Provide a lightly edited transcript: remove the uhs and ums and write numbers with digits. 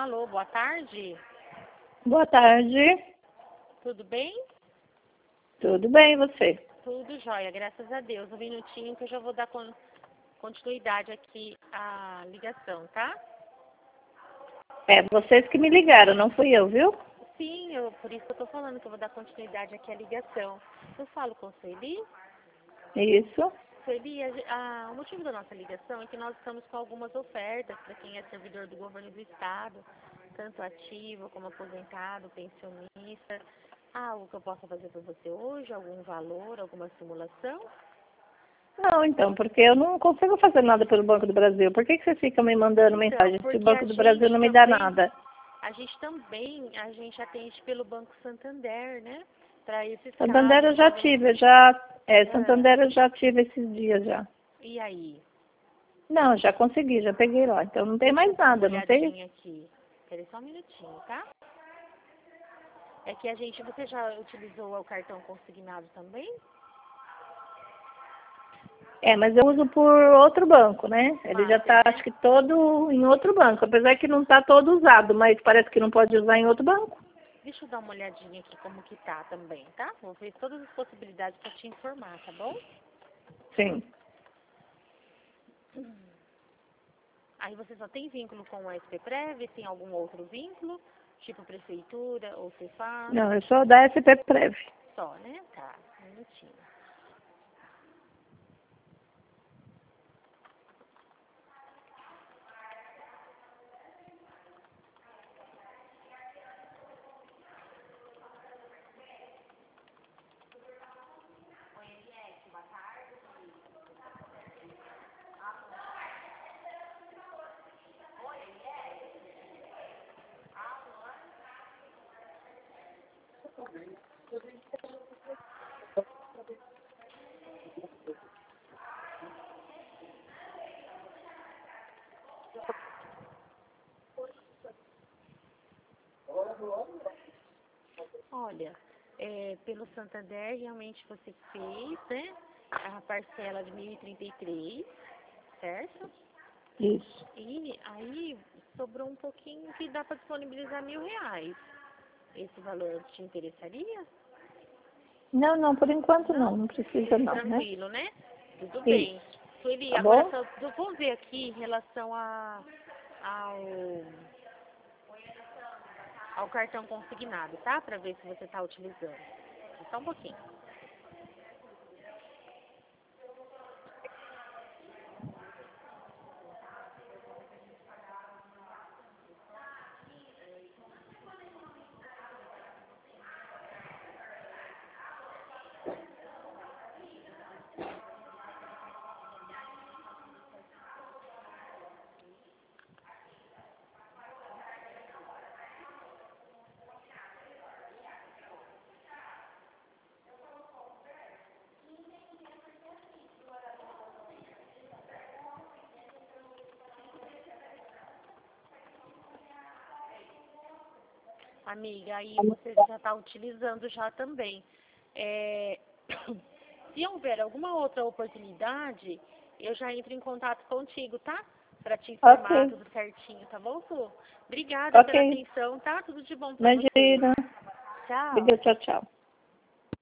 Alô, boa tarde. Boa tarde. Tudo bem? Tudo bem, e você? Tudo jóia, graças a Deus. Um minutinho que eu já vou dar continuidade aqui à ligação, tá? É vocês que me ligaram, não fui eu, viu? Sim, por isso que eu tô falando que eu vou dar continuidade aqui à ligação. Eu falo com a Sueli. Isso. Sueli, o motivo da nossa ligação é que nós estamos com algumas ofertas para quem é servidor do governo do estado, tanto ativo como aposentado, pensionista. Algo que eu possa fazer para você hoje? Algum valor, alguma simulação? Não, então, porque eu não consigo fazer nada pelo Banco do Brasil. Por que você fica me mandando mensagem se o Banco do Brasil não me dá nada? A gente atende pelo Banco Santander, né? Para esses Santander casos. eu já tive, Santander eu já tive esses dias já. E aí? Não, já consegui, já peguei lá. Então não tem mais nada, não tem? Aqui. Espera só um minutinho, tá? É que você já utilizou o cartão consignado também? É, mas eu uso por outro banco, né? Ele já está, acho que todo em outro banco. Apesar que não está todo usado, mas parece que não pode usar em outro banco. Deixa eu dar uma olhadinha aqui como que tá também, tá? Vou ver todas as possibilidades para te informar, tá bom? Sim. Aí você só tem vínculo com o SPPrev? Tem algum outro vínculo? Tipo prefeitura ou Cefaz? Não, eu sou da SPPrev. Só, né? Tá, um minutinho. Olha, pelo Santander, realmente você fez, né? A parcela de 1.033, certo? Isso. E aí sobrou um pouquinho que dá para disponibilizar R$ 1.000. Esse valor te interessaria? Não, por enquanto não precisa não, Tranquilo, né? Tudo Isso. bem. Sueli, Tá agora bom? eu vou ver aqui em relação ao cartão consignado, tá? Para ver se você está utilizando. Só um pouquinho. Amiga, aí você já está utilizando já também. Se houver alguma outra oportunidade, eu já entro em contato contigo, tá? Para te informar tudo certinho, tá bom, Su? Obrigada pela atenção, tá? Tudo de bom para você. Imagina. Tchau. Obrigada, tchau.